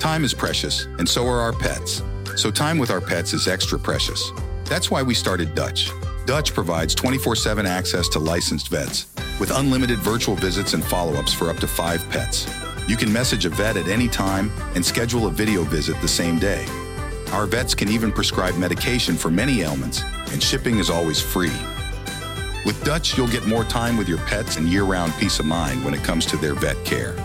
Time is precious, and so are our pets. So time with our pets is extra precious. That's why we started Dutch. Dutch provides 24/7 access to licensed vets with unlimited virtual visits and follow-ups for up to 5 pets. You can message a vet at any time and schedule a video visit the same day. Our vets can even prescribe medication for many ailments, and shipping is always free. With Dutch, you'll get more time with your pets and year-round peace of mind when it comes to their vet care.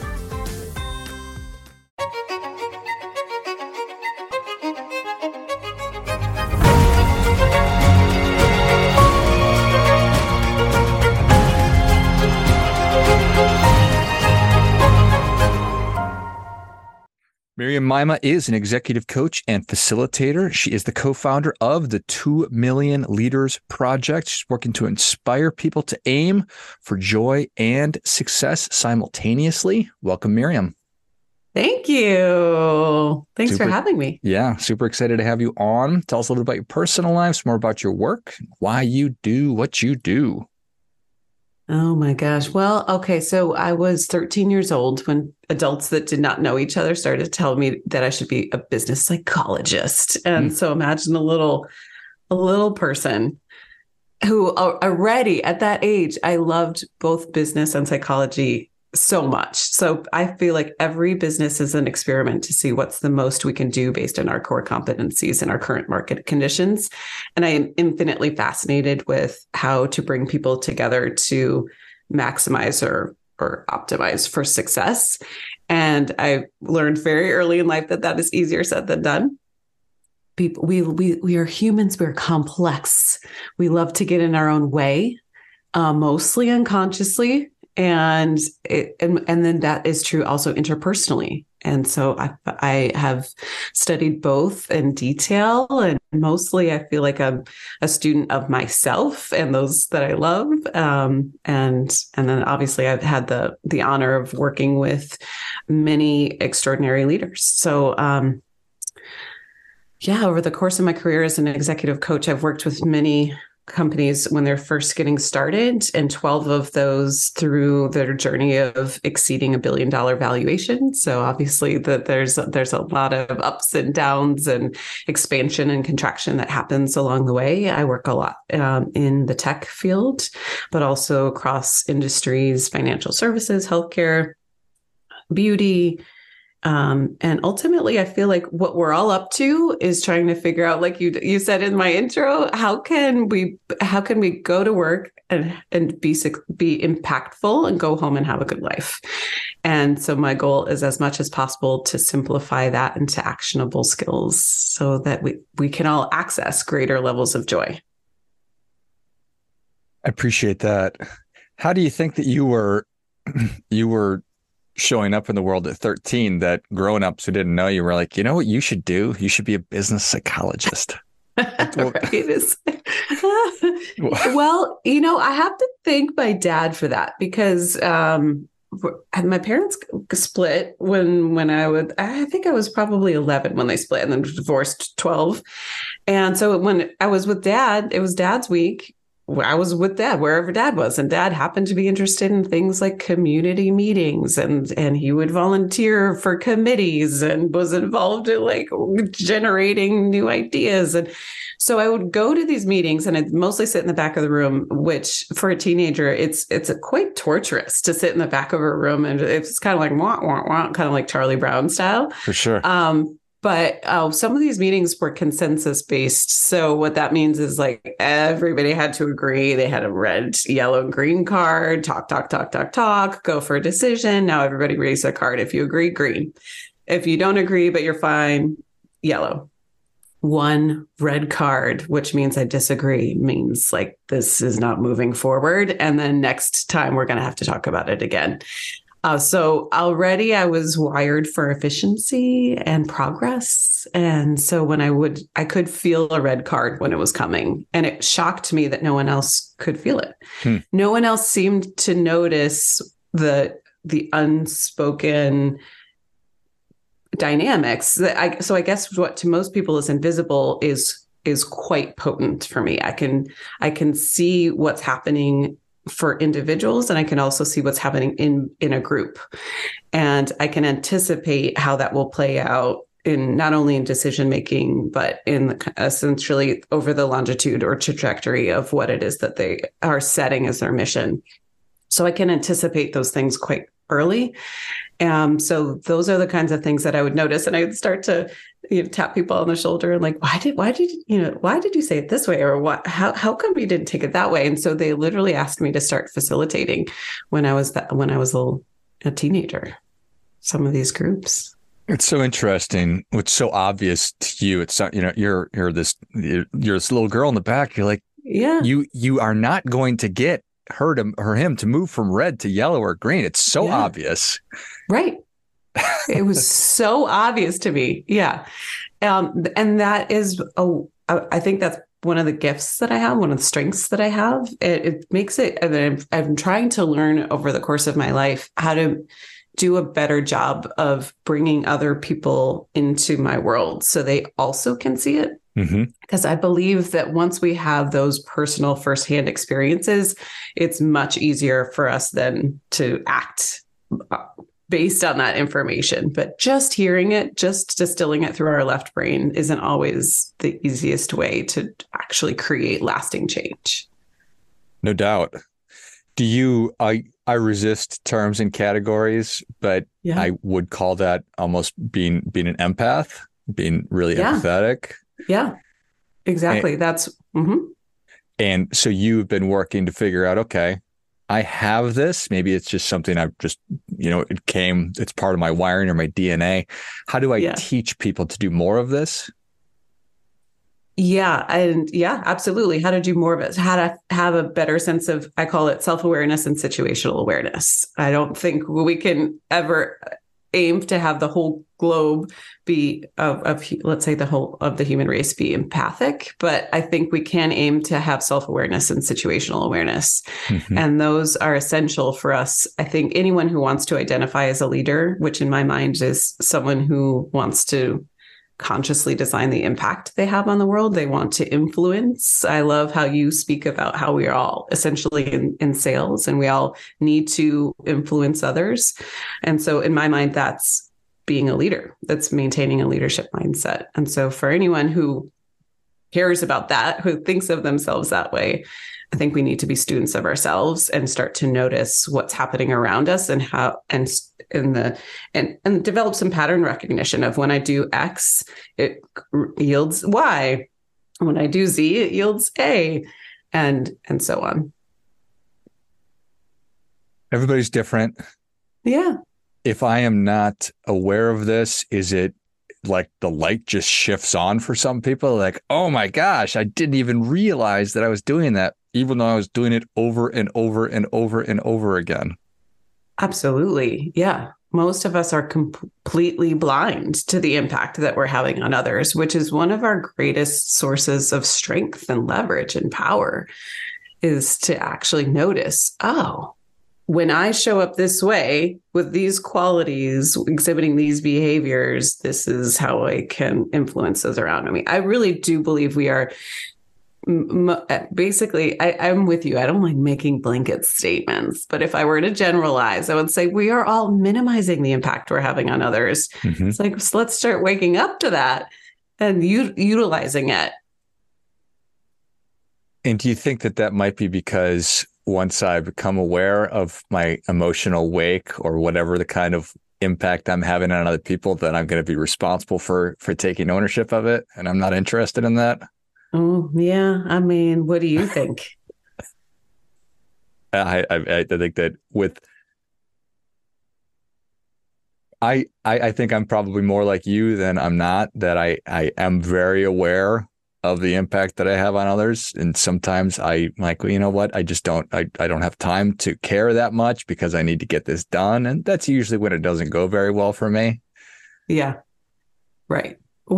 Miriam Maima is an executive coach and facilitator. She is the co-founder of the 2 Million Leaders Project. She's working to inspire people to aim for joy and success simultaneously. Welcome, Miriam. Thank you. Thanks for having me. Yeah, super excited to have you on. Tell us a little bit about your personal life, more about your work, why you do what you do. Oh my gosh. Well, okay. So I was 13 years old when adults that did not know each other started to tell me that I should be a business psychologist. And so imagine a little person who already at that age, I loved both business and psychology so much. So I feel like every business is an experiment to see what's the most we can do based on our core competencies and our current market conditions. And I am infinitely fascinated with how to bring people together to maximize or optimize for success. And I learned very early in life that is easier said than done. People, we are humans. We're complex. We love to get in our own way, mostly unconsciously. And then that is true also interpersonally. And so I have studied both in detail, and mostly I feel like I'm a student of myself and those that I love. And then obviously I've had the honor of working with many extraordinary leaders. So, over the course of my career as an executive coach, I've worked with many companies when they're first getting started, and 12 of those through their journey of exceeding $1 billion valuation. So obviously there's a lot of ups and downs and expansion and contraction that happens along the way. I work a lot in the tech field, but also across industries, financial services, healthcare, beauty. And ultimately, I feel like what we're all up to is trying to figure out, like you said in my intro, how can we go to work and be impactful and go home and have a good life? And so my goal is as much as possible to simplify that into actionable skills so that we can all access greater levels of joy. I appreciate that. How do you think that you were showing up in the world at 13 that grown-ups who didn't know you were like, you know what you should do? You should be a business psychologist. Well, I have to thank my dad for that because my parents split when I think I was probably 11 when they split and then divorced 12. And so when I was with dad, it was dad's week. I was with dad wherever dad was, and dad happened to be interested in things like community meetings, and he would volunteer for committees and was involved in like generating new ideas. And so I would go to these meetings and I'd mostly sit in the back of the room, which for a teenager, it's quite torturous to sit in the back of a room. And it's kind of like, wah, wah, wah, kind of like Charlie Brown style. For sure. But some of these meetings were consensus based. So what that means is like everybody had to agree. They had a red, yellow, green card, talk, go for a decision. Now everybody raise a card. If you agree, green. If you don't agree, but you're fine, yellow. One red card, which means I disagree, means like this is not moving forward. And then next time we're going to have to talk about it again. So already I was wired for efficiency and progress. And so when I could feel a red card when it was coming, and it shocked me that no one else could feel it. No one else seemed to notice the unspoken dynamics. So I guess what to most people is invisible is quite potent for me. I can see what's happening for individuals, and I can also see what's happening in a group. And I can anticipate how that will play out in not only in decision making, but in essentially over the longitude or trajectory of what it is that they are setting as their mission. So I can anticipate those things quite early. So those are the kinds of things that I would notice, and I would start to tap people on the shoulder and like, why did you say it this way, or what? How come you didn't take it that way? And so they literally asked me to start facilitating when I was a teenager. Some of these groups. It's so interesting. What's so obvious to you? It's you're this little girl in the back. You're like, yeah, you are not going to get her or him to move from red to yellow or green. It's so obvious. Right. It was so obvious to me. Yeah. And that is, I think that's one of the gifts that I have, one of the strengths that I have. It makes it, and I'm trying to learn over the course of my life how to do a better job of bringing other people into my world so they also can see it. Because I believe that once we have those personal firsthand experiences, it's much easier for us then to act based on that information. But just hearing it, just distilling it through our left brain isn't always the easiest way to actually create lasting change. No doubt. I resist terms and categories, but I would call that almost being an empath, being really empathetic. Yeah, exactly. And so you've been working to figure out, okay, I have this. Maybe it's just something I've just, it's part of my wiring or my DNA. How do I teach people to do more of this? Yeah. And absolutely. How to do more of it, how to have a better sense of, I call it self-awareness and situational awareness. I don't think we can ever aim to have the whole globe be let's say the whole of the human race be empathic, but I think we can aim to have self-awareness and situational awareness. And those are essential for us. I think anyone who wants to identify as a leader, which in my mind is someone who wants to consciously design the impact they have on the world. They want to influence. I love how you speak about how we are all essentially in sales and we all need to influence others. And so in my mind, that's being a leader, that's maintaining a leadership mindset. And so for anyone who cares about that, who thinks of themselves that way, I think we need to be students of ourselves and start to notice what's happening around us and how, and develop some pattern recognition of when I do X, it yields Y. When I do Z, it yields A, and so on. Everybody's different. Yeah. If I am not aware of this, is it like the light just shifts on for some people? Like, oh my gosh, I didn't even realize that I was doing that, even though I was doing it over and over and over and over again. Absolutely. Yeah. Most of us are completely blind to the impact that we're having on others, which is one of our greatest sources of strength and leverage and power, is to actually notice, oh, when I show up this way with these qualities, exhibiting these behaviors, this is how I can influence those around me. I really do believe we are basically, I'm with you. I don't like making blanket statements, but if I were to generalize, I would say we are all minimizing the impact we're having on others. It's like, so let's start waking up to that and utilizing it. And do you think that might be because once I become aware of my emotional wake or whatever the kind of impact I'm having on other people, then I'm going to be responsible for taking ownership of it, and I'm not interested in that? Oh, yeah. I mean, what do you think? I think that I think I'm probably more like you than I'm not, that I am very aware of the impact that I have on others. And sometimes I'm like, well, you know what? I just don't have time to care that much because I need to get this done. And that's usually when it doesn't go very well for me. Yeah. Right.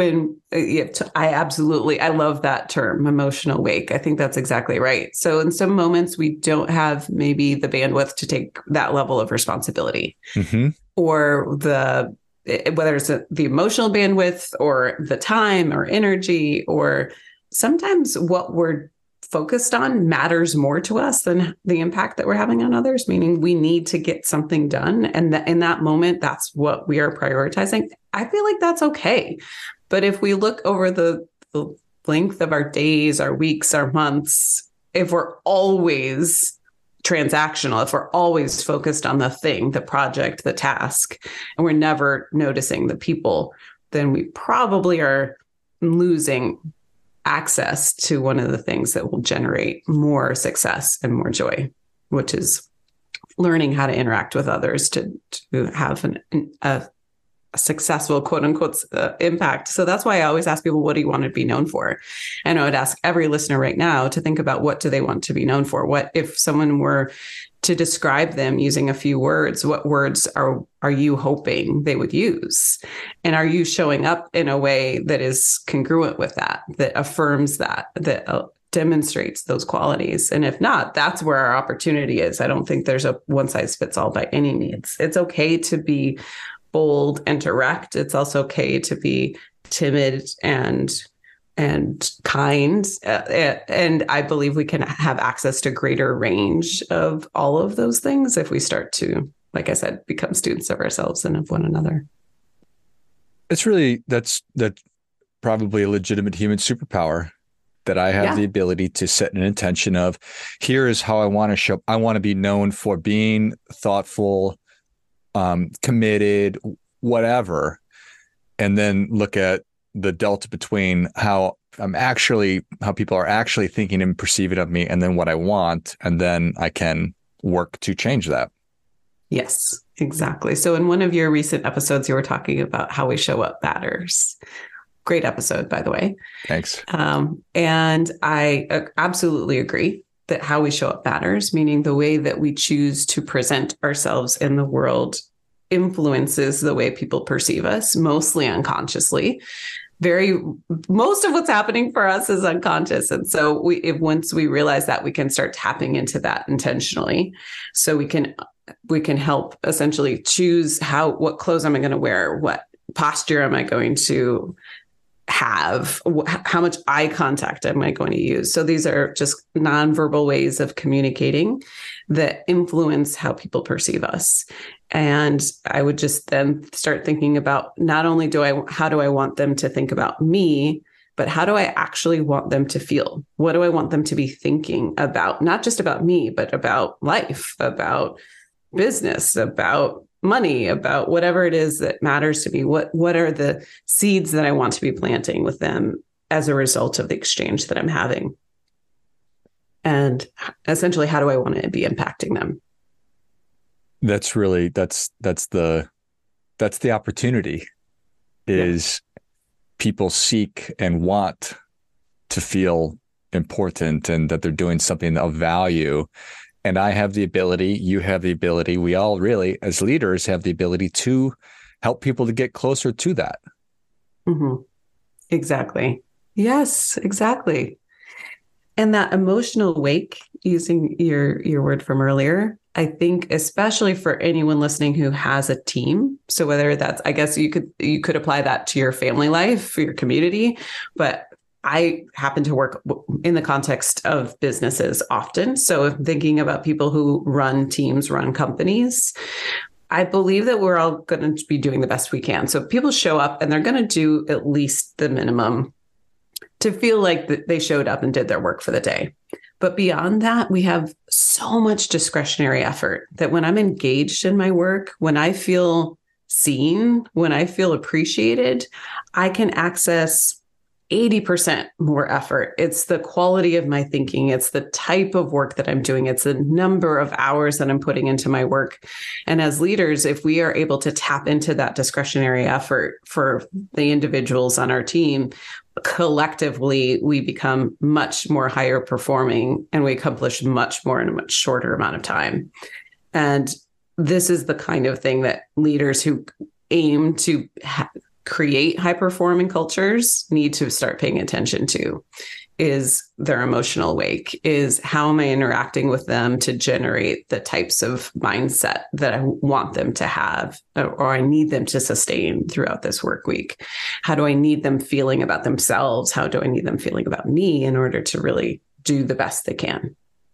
I love that term, emotional wake. I think that's exactly right. So in some moments, we don't have maybe the bandwidth to take that level of responsibility, or whether it's the emotional bandwidth or the time or energy, or sometimes what we're focused on matters more to us than the impact that we're having on others, meaning we need to get something done. And that in that moment, that's what we are prioritizing. I feel like that's okay. But if we look over the length of our days, our weeks, our months, if we're always transactional, if we're always focused on the thing, the project, the task, and we're never noticing the people, then we probably are losing access to one of the things that will generate more success and more joy, which is learning how to interact with others to have a successful, quote unquote, impact. So that's why I always ask people, what do you want to be known for? And I would ask every listener right now to think about, what do they want to be known for? What if someone were to describe them using a few words, what words are you hoping they would use? And are you showing up in a way that is congruent with that affirms that demonstrates those qualities? And if not, that's where our opportunity is. I don't think there's a one size fits all by any means. It's okay to be bold and direct. It's also okay to be timid and kind. And I believe we can have access to greater range of all of those things if we start to, like I said, become students of ourselves and of one another. It's really, that's probably a legitimate human superpower, that I have the ability to set an intention of, here is how I want to show. I want to be known for being thoughtful, committed, whatever. And then look at the delta between how people are actually thinking and perceiving of me, and then what I want. And then I can work to change that. Yes, exactly. So in one of your recent episodes, you were talking about how we show up matters. Great episode, by the way. Thanks. And I absolutely agree that how we show up matters, meaning the way that we choose to present ourselves in the world influences the way people perceive us, mostly unconsciously. Most of what's happening for us is unconscious. And so once we realize that, we can start tapping into that intentionally. So we can help essentially choose what clothes am I going to wear? What posture am I going to have? How much eye contact am I going to use? So these are just nonverbal ways of communicating that influence how people perceive us. And I would just then start thinking about, not only how do I want them to think about me, but how do I actually want them to feel? What do I want them to be thinking about? Not just about me, but about life, about business, about money, about whatever it is that matters to me. What are the seeds that I want to be planting with them as a result of the exchange that I'm having? And essentially, how do I want to be impacting them? That's really, that's the opportunity, is people seek and want to feel important and that they're doing something of value. And I have the ability, you have the ability, we all really, as leaders, have the ability to help people to get closer to that. Mm-hmm. Exactly. Yes, exactly. And that emotional wake, using your word from earlier, I think especially for anyone listening who has a team. So whether that's, I guess you could apply that to your family life, for your community, but I happen to work in the context of businesses often. So thinking about people who run teams, run companies, I believe that we're all going to be doing the best we can. So people show up and they're going to do at least the minimum to feel like they showed up and did their work for the day. But beyond that, we have so much discretionary effort that when I'm engaged in my work, when I feel seen, when I feel appreciated, I can access 80% more effort. It's the quality of my thinking. It's the type of work that I'm doing. It's the number of hours that I'm putting into my work. And as leaders, if we are able to tap into that discretionary effort for the individuals on our team, collectively, we become much more higher performing and we accomplish much more in a much shorter amount of time. And this is the kind of thing that leaders who aim to create high performing cultures need to start paying attention to, is their emotional wake, is how am I interacting with them to generate the types of mindset that I want them to have, or I need them to sustain throughout this work week? How do I need them feeling about themselves? How do I need them feeling about me in order to really do the best they can.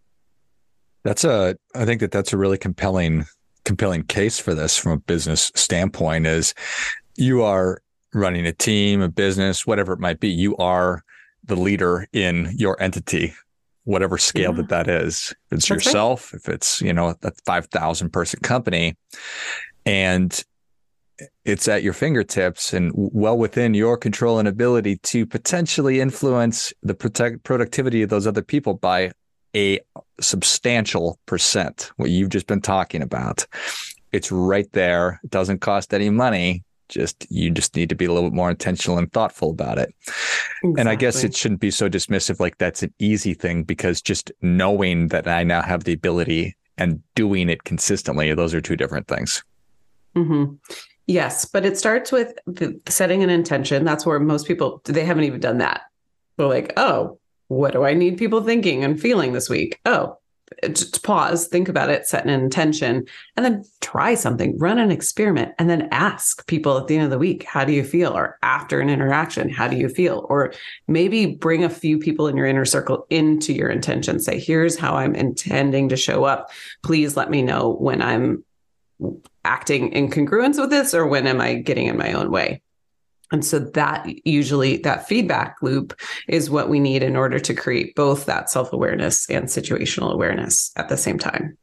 I think that's a really compelling case for this from a business standpoint. Is you are running a team, a business, whatever it might be. You are the leader in your entity, whatever scale that is. If it's that's yourself, right. If it's, a 5,000 person company, and it's at your fingertips and well within your control and ability to potentially influence the productivity of those other people by a substantial percent, what you've just been talking about. It's right there. It doesn't cost any money. You just need to be a little bit more intentional and thoughtful about it. Exactly. And I guess it shouldn't be so dismissive, like that's an easy thing, because just knowing that I now have the ability and doing it consistently, those are two different things. Mm-hmm. Yes, but it starts with setting an intention. That's where most people, they haven't even done that. They're like, oh, what do I need people thinking and feeling this week? Oh, just pause, think about it, set an intention, and then try something, run an experiment, and then ask people at the end of the week, how do you feel? Or after an interaction, how do you feel? Or maybe bring a few people in your inner circle into your intention. Say, here's how I'm intending to show up. Please let me know when I'm acting in congruence with this, or when am I getting in my own way? And so that feedback loop is what we need in order to create both that self-awareness and situational awareness at the same time.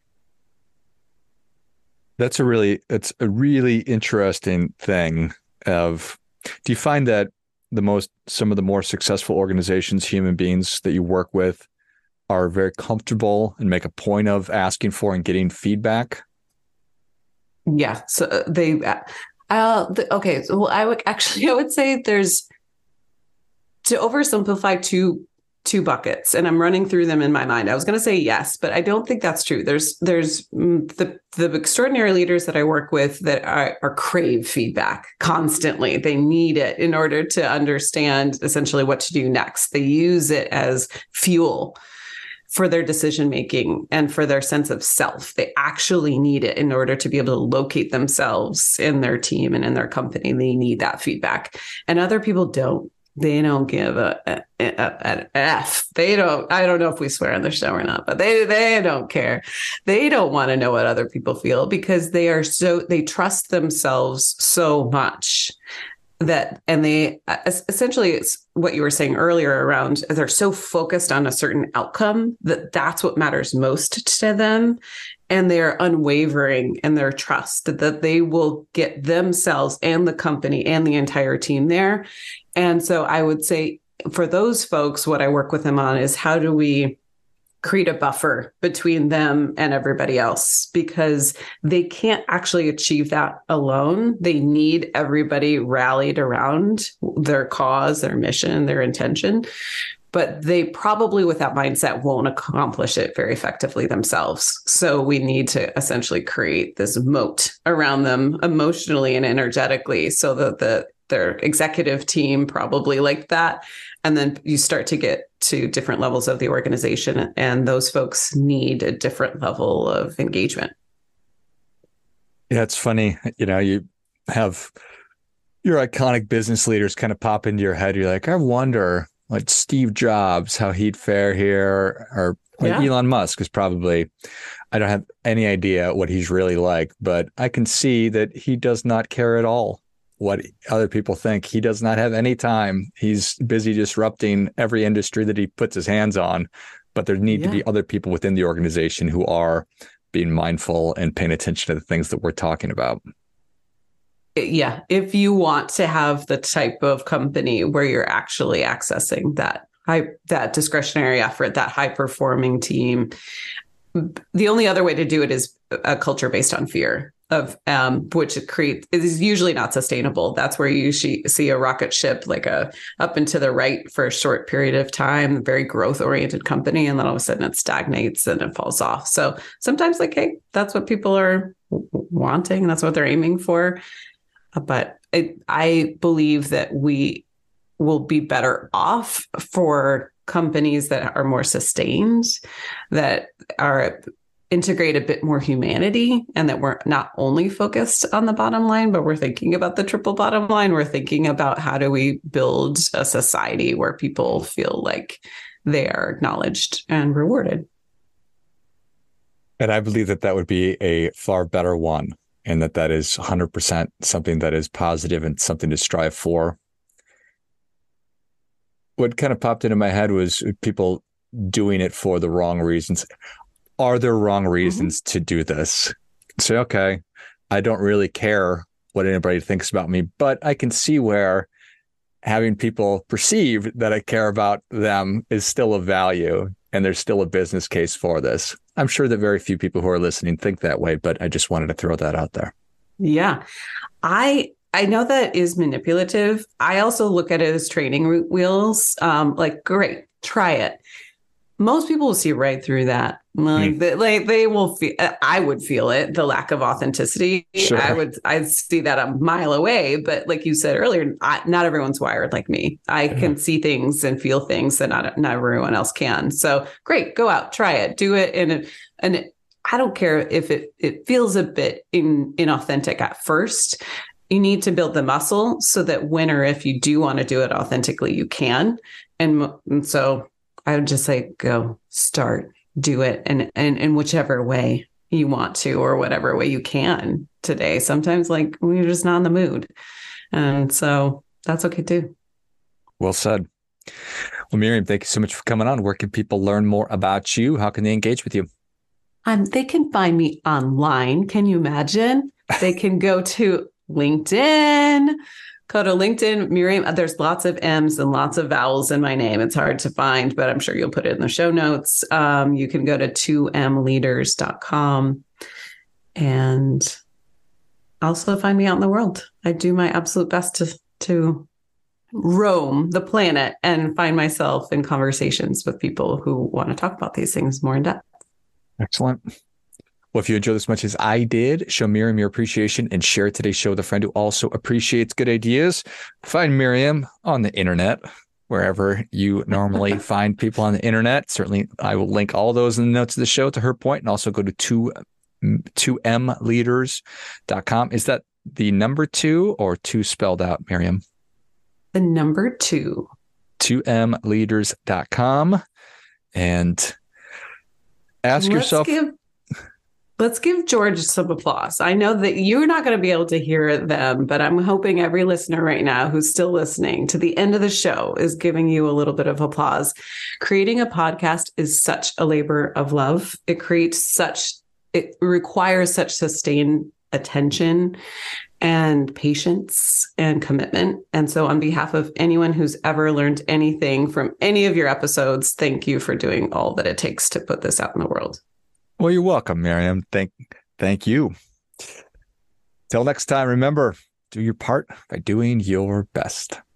It's a really interesting thing do you find that some of the more successful organizations, human beings that you work with, are very comfortable and make a point of asking for and getting feedback? Yeah. So okay. So I would say there's, to oversimplify, two buckets, and I'm running through them in my mind. I was going to say yes, but I don't think that's true. There's the extraordinary leaders that I work with that are crave feedback constantly. They need it in order to understand essentially what to do next. They use it as fuel for their decision-making and for their sense of self. They actually need it in order to be able to locate themselves in their team and in their company. They need that feedback. And other people don't. They don't give an F. I don't know if we swear on the show or not, but they don't care. They don't want to know what other people feel, because they trust themselves so much and they essentially, it's what you were saying earlier around, they're so focused on a certain outcome that's what matters most to them. And they're unwavering in their trust that they will get themselves and the company and the entire team there. And so I would say for those folks, what I work with them on is, how do we create a buffer between them and everybody else, because they can't actually achieve that alone. They need everybody rallied around their cause, their mission, their intention. But they probably, with that mindset, won't accomplish it very effectively themselves. So we need to essentially create this moat around them emotionally and energetically, so that their executive team probably like that. And then you start to get to different levels of the organization, and those folks need a different level of engagement. Yeah, it's funny. You have your iconic business leaders kind of pop into your head. You're like, I wonder, like Steve Jobs, how he'd fare here, or Elon Musk is probably, I don't have any idea what he's really like, but I can see that he does not care at all what other people think. He does not have any time. He's busy disrupting every industry that he puts his hands on. But there need to be other people within the organization who are being mindful and paying attention to the things that we're talking about. Yeah. If you want to have the type of company where you're actually accessing that discretionary effort, that high performing team, the only other way to do it is a culture based on fear. Which is usually not sustainable. That's where you see a rocket ship, like up and to the right for a short period of time, a very growth oriented company. And then all of a sudden it stagnates and it falls off. So sometimes hey, that's what people are wanting. And that's what they're aiming for. But I believe that we will be better off for companies that are more sustained, that are integrate a bit more humanity, and that we're not only focused on the bottom line, but we're thinking about the triple bottom line. We're thinking about, how do we build a society where people feel like they are acknowledged and rewarded. And I believe that that would be a far better one, and that is 100% something that is positive and something to strive for. What kind of popped into my head was people doing it for the wrong reasons. Are there wrong reasons to do this? Say, okay, I don't really care what anybody thinks about me, but I can see where having people perceive that I care about them is still of value, and there's still a business case for this. I'm sure that very few people who are listening think that way, but I just wanted to throw that out there. Yeah. I know that is manipulative. I also look at it as training wheels. Like, great, try it. Most people will see right through that. They will feel, I would feel it, the lack of authenticity. Sure. I'd see that a mile away. But like you said earlier, not everyone's wired like me. I can see things and feel things that not everyone else can. So great, go out, try it, do it. And I don't care if it feels a bit inauthentic at first. You need to build the muscle so that when or if you do want to do it authentically, you can. And so I would just say, go, start, do it. And in whichever way you want to, or whatever way you can today. Sometimes like we're just not in the mood. And so that's okay too. Well said. Well, Miriam, thank you so much for coming on. Where can people learn more about you? How can they engage with you? They can find me online. Can you imagine? They can go to LinkedIn. Go to LinkedIn, Miriam. There's lots of M's and lots of vowels in my name. It's hard to find, but I'm sure you'll put it in the show notes. You can go to 2mleaders.com and also find me out in the world. I do my absolute best to roam the planet and find myself in conversations with people who want to talk about these things more in depth. Excellent. Well, if you enjoyed this as much as I did, show Miriam your appreciation and share today's show with a friend who also appreciates good ideas. Find Miriam on the internet, wherever you normally find people on the internet. Certainly, I will link all those in the notes of the show to her point, and also go to 2mleaders.com. Is that the number 2 or 2 spelled out, Miriam? The number 2. 2mleaders.com. And ask yourself... Let's give George some applause. I know that you're not going to be able to hear them, but I'm hoping every listener right now who's still listening to the end of the show is giving you a little bit of applause. Creating a podcast is such a labor of love. It requires such sustained attention and patience and commitment. And so on behalf of anyone who's ever learned anything from any of your episodes, thank you for doing all that it takes to put this out in the world. Well, you're welcome, Miriam. Thank you. Till next time, remember, do your part by doing your best.